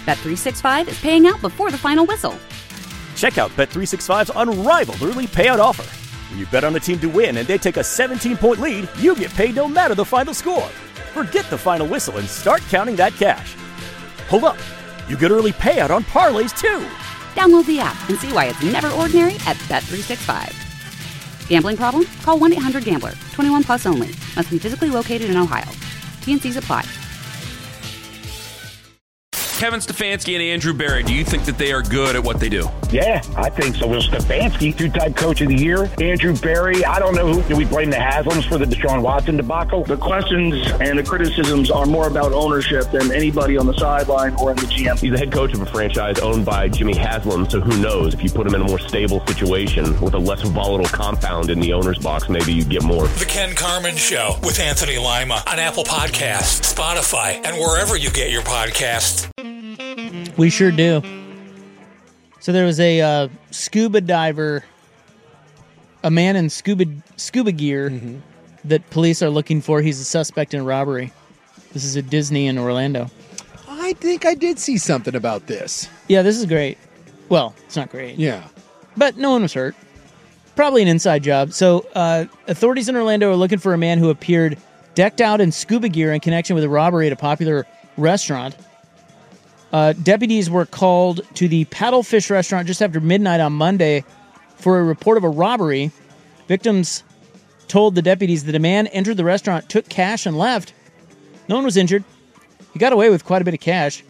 Bet365 is paying out before the final whistle. Check out Bet365's unrivaled early payout offer. When you bet on a team to win and they take a 17-point lead, you get paid no matter the final score. Forget the final whistle and start counting that cash. Hold up. You get early payout on parlays, too. Download the app and see why it's never ordinary at Bet365. Gambling problem? Call 1-800-GAMBLER. 21 plus only. Must be physically located in Ohio. T&Cs apply. Kevin Stefanski and Andrew Berry, do you think that they are good at what they do? Yeah, I think so. Well, Stefanski, two-time coach of the year. Andrew Berry, I don't know who. Do we blame the Haslams for the Deshaun Watson debacle? The questions and the criticisms are more about ownership than anybody on the sideline or in the GM. He's the head coach of a franchise owned by Jimmy Haslam, so who knows? If you put him in a more stable situation with a less volatile compound in the owner's box, maybe you'd get more. The Ken Carman Show with Anthony Lima on Apple Podcasts, Spotify, and wherever you get your podcasts. We sure do. So there was a scuba diver, a man in scuba gear that police are looking for. He's a suspect in a robbery. This is at Disney in Orlando. I think I did see something about this. Yeah, this is great. Well, it's not great. Yeah. But no one was hurt. Probably an inside job. So authorities in Orlando are looking for a man who appeared decked out in scuba gear in connection with a robbery at a popular restaurant. Deputies were called to the Paddlefish restaurant just after midnight on Monday for a report of a robbery. Victims told the deputies that a man entered the restaurant, took cash, and left. No one was injured. He got away with quite a bit of cash.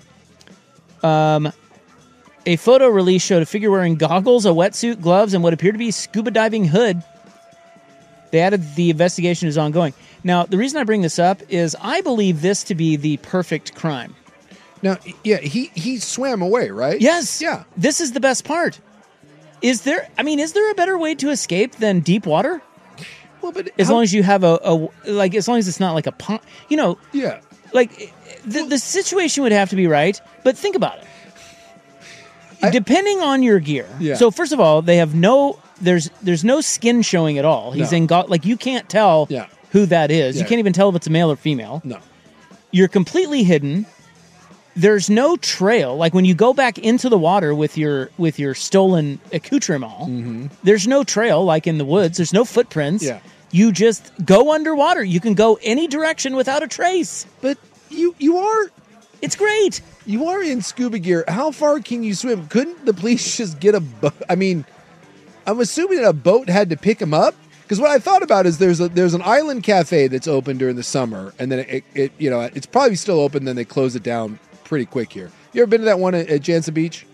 A photo release showed a figure wearing goggles, a wetsuit, gloves, and what appeared to be a scuba diving hood. They added the investigation is ongoing. Now, the reason I bring this up is I believe this to be the perfect crime. Now, yeah, he swam away, right? Yes. Yeah. This is the best part. Is there a better way to escape than deep water? Well, but as long as you have as long as it's not like a pond, Yeah. Like the situation would have to be right, but think about it. Depending on your gear. Yeah. So first of all, they have there's no skin showing at all. He's in you can't tell who that is. Yeah. You can't even tell if it's a male or female. No. You're completely hidden. There's no trail. Like when you go back into the water with your stolen accoutrement, there's no trail like in the woods. There's no footprints. Yeah. You just go underwater. You can go any direction without a trace. But you are... It's great. You are in scuba gear. How far can you swim? Couldn't the police just get a boat? I mean, I'm assuming that a boat had to pick him up. Because what I thought about is there's an island cafe that's open during the summer, and then it's probably still open. Then they close it down pretty quick here. You ever been to that one at Jansen Beach?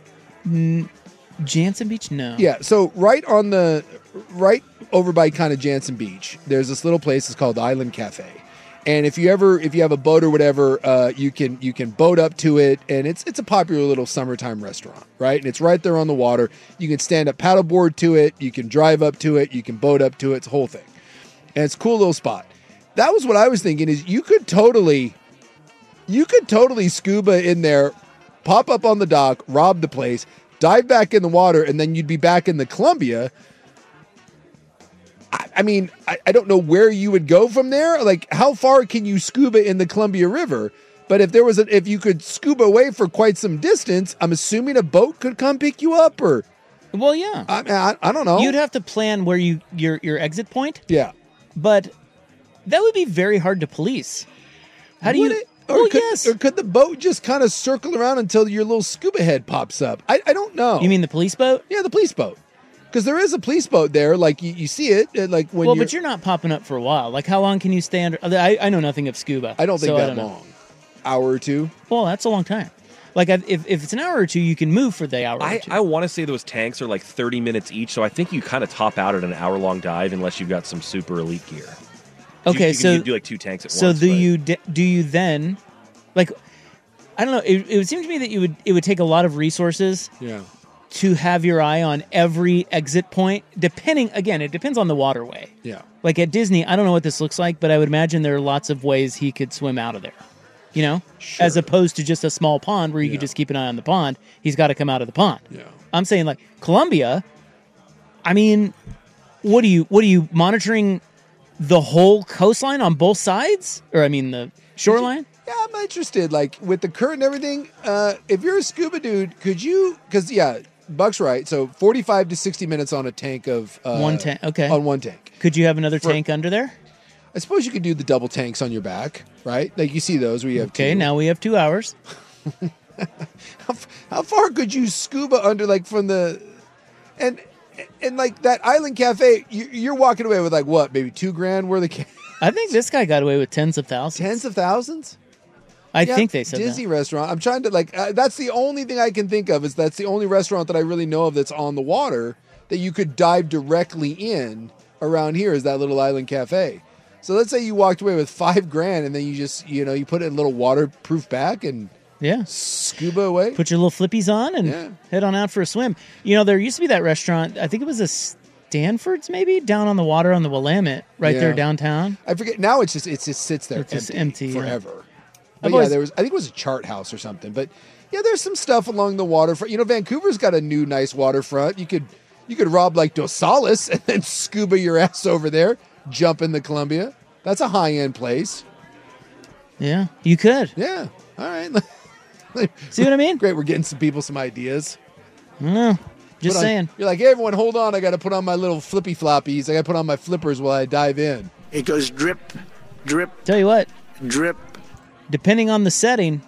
Jansen Beach? No. Yeah. So right over by kind of Jansen Beach, there's this little place. It's called the Island Cafe. And if you have a boat or whatever, you can boat up to it, and it's a popular little summertime restaurant, right? And it's right there on the water. You can stand up paddleboard to it, you can drive up to it, you can boat up to it. It's a whole thing, and it's a cool little spot. That was what I was thinking. Is you could totally scuba in there, pop up on the dock, rob the place, dive back in the water, and then you'd be back in the Columbia. I mean, I don't know where you would go from there. Like, how far can you scuba in the Columbia River? But if you could scuba away for quite some distance, I'm assuming a boat could come pick you up, or. Well, yeah. I don't know. You'd have to plan where your exit point. Yeah. But that would be very hard to police. How do you? Or could the boat just kind of circle around until your little scuba head pops up? I don't know. You mean the police boat? Yeah, the police boat. Because there is a police boat there, like you see it, like when. Well, but you're not popping up for a while. Like, how long can you stay under? I know nothing of scuba. I don't think so that long. Hour or two. Well, that's a long time. Like, if it's an hour or two, you can move for the hour or two. I want to say those tanks are like 30 minutes each, so I think you kind of top out at an hour-long dive unless you've got some super elite gear. Okay, you can do like 2 tanks at once. So do you then, like, I don't know. It would seem to me that it would take a lot of resources. Yeah. To have your eye on every exit point, it depends on the waterway. Yeah. Like at Disney, I don't know what this looks like, but I would imagine there are lots of ways he could swim out of there. Sure. As opposed to just a small pond where you could just keep an eye on the pond. He's got to come out of the pond. Yeah. I'm saying like Columbia. I mean, what are you monitoring the whole coastline on both sides, or I mean the shoreline? Yeah, I'm interested. Like with the current and everything, if you're a scuba dude, could you? Because Buck's right. So 45 to 60 minutes on a tank of one tank. Okay, on one tank. Could you have another tank under there? I suppose you could do the double tanks on your back, right? Like you see those where you have two. Okay, now we have 2 hours. How far could you scuba under, like from the and like that Island Cafe? You're walking away with like what, maybe $2,000 worth of. I think this guy got away with tens of thousands. Tens of thousands. I think they said Disney that. restaurant. I'm trying to that's the only thing I can think of is that's the only restaurant that I really know of that's on the water that you could dive directly in around here is that little Island Cafe. So let's say you walked away with $5,000 and then you just, you put it in a little waterproof bag and scuba away. Put your little flippies on and head on out for a swim. There used to be that restaurant, I think it was a Stanford's maybe, down on the water on the Willamette, there downtown. I forget. Now it just sits there empty forever. Yeah. But I think it was a Chart House or something. But yeah, there's some stuff along the waterfront. Vancouver's got a new nice waterfront. You could rob like Dos Salas and then scuba your ass over there, jump in the Columbia. That's a high-end place. Yeah, you could. Yeah. All right. See what I mean? Great. We're getting some people some ideas. I don't know. Just saying. You're like, hey, everyone, hold on. I got to put on my little flippy floppies. I got to put on my flippers while I dive in. It goes drip, drip. Tell you what. Drip. Depending on the setting.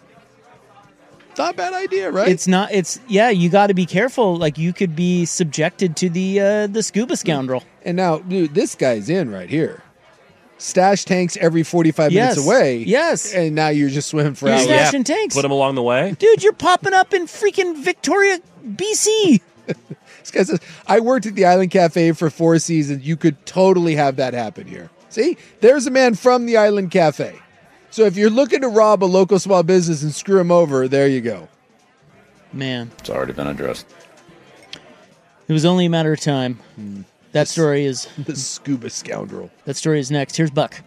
Not a bad idea, right? You got to be careful. Like you could be subjected to the scuba scoundrel. And now, dude, this guy's in right here. Stash tanks every 45 minutes away. Yes. And now you're just swimming for hours. You're stashing tanks. Put them along the way. Dude, you're popping up in freaking Victoria, BC. This guy says, I worked at the Island Cafe for 4 seasons. You could totally have that happen here. See? There's a man from the Island Cafe. So if you're looking to rob a local small business and screw him over, there you go. Man. It's already been addressed. It was only a matter of time. That story is... The scuba scoundrel. That story is next. Here's Buck.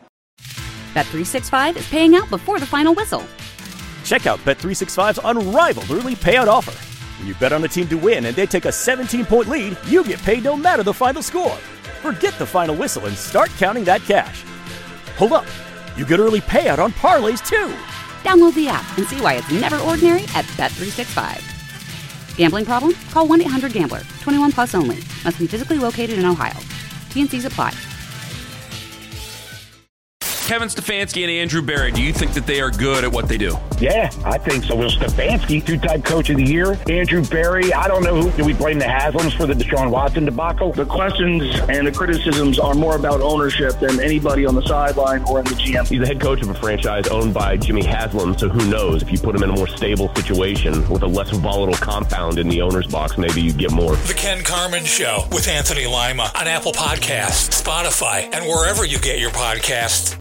Bet365 is paying out before the final whistle. Check out Bet365's unrivaled early payout offer. When you bet on a team to win and they take a 17-point lead, you get paid no matter the final score. Forget the final whistle and start counting that cash. Hold up. You get early payout on parlays, too. Download the app and see why it's never ordinary at Bet365. Gambling problem? Call 1-800-GAMBLER. 21 plus only. Must be physically located in Ohio. T&Cs apply. Kevin Stefanski and Andrew Berry, do you think that they are good at what they do? Yeah, I think so. Will Stefanski, two-time coach of the year. Andrew Berry, I don't know who. Do we blame the Haslams for the Deshaun Watson debacle? The questions and the criticisms are more about ownership than anybody on the sideline or in the GM. He's the head coach of a franchise owned by Jimmy Haslam, so who knows? If you put him in a more stable situation with a less volatile compound in the owner's box, maybe you get more. The Ken Carman Show with Anthony Lima on Apple Podcasts, Spotify, and wherever you get your podcasts.